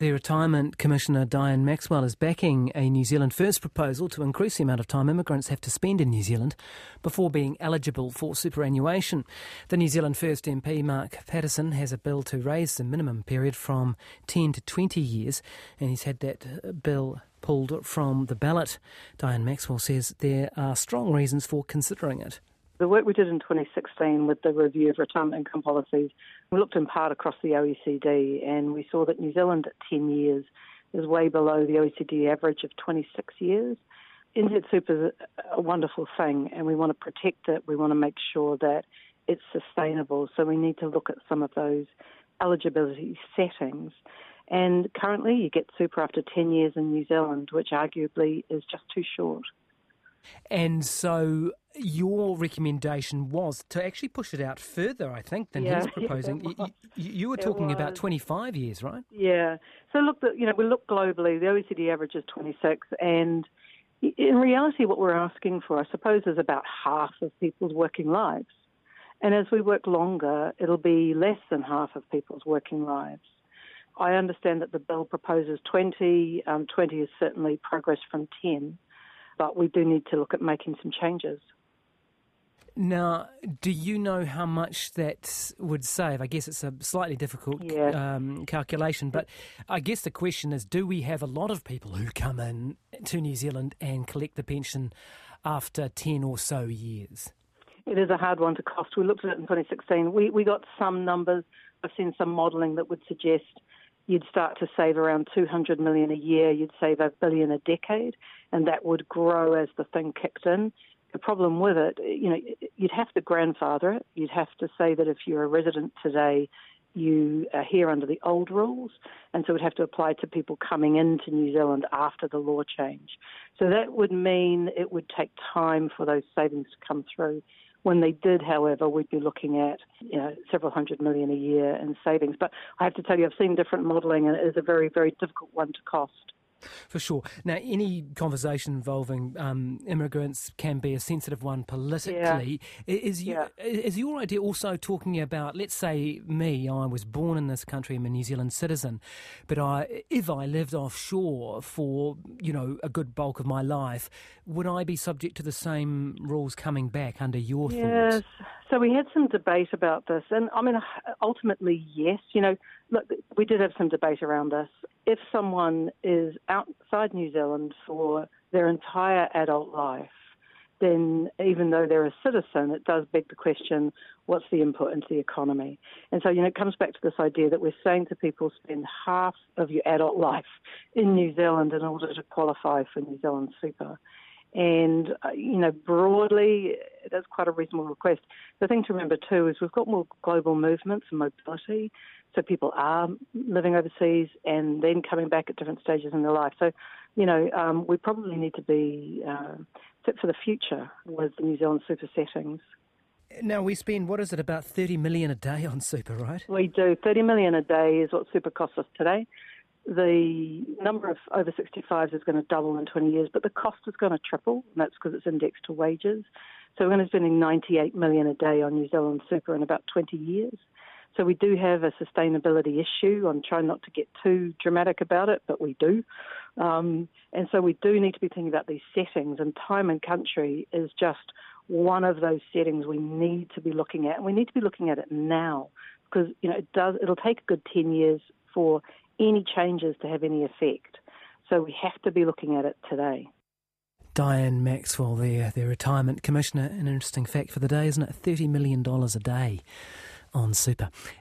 The Retirement Commissioner Diane Maxwell is backing a New Zealand First proposal to increase the amount of time immigrants have to spend in New Zealand before being eligible for superannuation. The New Zealand First MP, Mark Patterson, has a bill to raise the minimum period from 10 to 20 years, and he's had that bill pulled from the ballot. Diane Maxwell says there are strong reasons for considering it. The work we did in 2016 with the review of retirement income policies, we looked in part across the OECD, and we saw that New Zealand at 10 years is way below the OECD average of 26 years. NZ Super is a wonderful thing, and we want to protect it. We want to make sure that it's sustainable, so we need to look at some of those eligibility settings. And currently you get super after 10 years in New Zealand, which arguably is just too short. And so your recommendation was to actually push it out further, I think, than he's proposing. You were talking about 25 years, right? Yeah. So look, we look globally. The OECD average is 26, and in reality what we're asking for, I suppose, is about half of people's working lives. And as we work longer, it'll be less than half of people's working lives. I understand that the bill proposes 20. 20 is certainly progress from 10. But we do need to look at making some changes. Now, do you know how much that would save? I guess it's a slightly difficult calculation, but I guess the question is, do we have a lot of people who come in to New Zealand and collect the pension after 10 or so years? It is a hard one to cost. We looked at it in 2016. We got some numbers. I've seen some modelling that would suggest you'd start to save around $200 million a year. You'd save $1 billion a decade, and that would grow as the thing kicked in. The problem with it, you'd have to grandfather it. You'd have to say that if you're a resident today, you are here under the old rules, and so it would have to apply to people coming into New Zealand after the law change. So that would mean it would take time for those savings to come through. When they did, however, we'd be looking at several $100 million a year in savings. But I have to tell you, I've seen different modelling, and it is a very, very difficult one to cost. For sure. Now, any conversation involving immigrants can be a sensitive one politically. Yeah. Is your idea also talking about, let's say me, I was born in this country, I'm a New Zealand citizen, but if I lived offshore for, a good bulk of my life, would I be subject to the same rules coming back under your thoughts? Yes. So we had some debate about this, and ultimately, yes. Look, we did have some debate around this. If someone is outside New Zealand for their entire adult life, then even though they're a citizen, it does beg the question, what's the input into the economy? And so, it comes back to this idea that we're saying to people, spend half of your adult life in New Zealand in order to qualify for New Zealand Super. And, broadly, that's quite a reasonable request. The thing to remember, too, is we've got more global movements and mobility, so people are living overseas and then coming back at different stages in their life. So, we probably need to be fit for the future with the New Zealand Super settings. Now, we spend, about $30 million a day on Super, right? We do. $30 million a day is what Super costs us today. The number of over 65s is going to double in 20 years, but the cost is going to triple, and that's because it's indexed to wages. So we're going to be spending $98 million a day on New Zealand Super in about 20 years. So we do have a sustainability issue. I'm trying not to get too dramatic about it, but we do. And so we do need to be thinking about these settings, and time and country is just one of those settings we need to be looking at. And we need to be looking at it now because, it'll take a good 10 years for any changes to have any effect. So we have to be looking at it today. Diane Maxwell there, the Retirement Commissioner. An interesting fact for the day, isn't it? $30 million a day on Super.